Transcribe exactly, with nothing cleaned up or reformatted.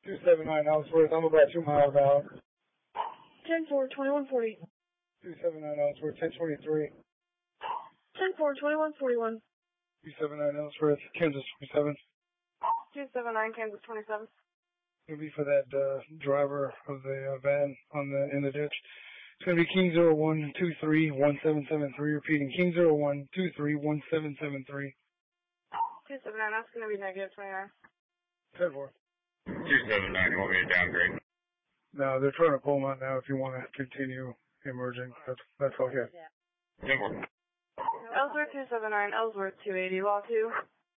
two seven nine Ellsworth. I'm about two miles out. ten four, twenty-one forty. two seven nine Ellsworth, ten twenty-three. ten four, twenty-one forty-one. two seven nine Ellsworth, Kansas twenty-seven. two seven nine, Kansas twenty-seven. It'll be for that uh, driver of the uh, van on the in the ditch. It's going to be King zero one two three one seven seven three. Repeating, King zero one two three one seven seven three. two seven nine, that's going to be negative twenty-nine. ten four. two seven nine, you want me to downgrade? No, they're trying to pull them out now if you want to continue emerging. That's, that's all. Yeah. ten four. Ellsworth two seven nine, Ellsworth two eighty, law two.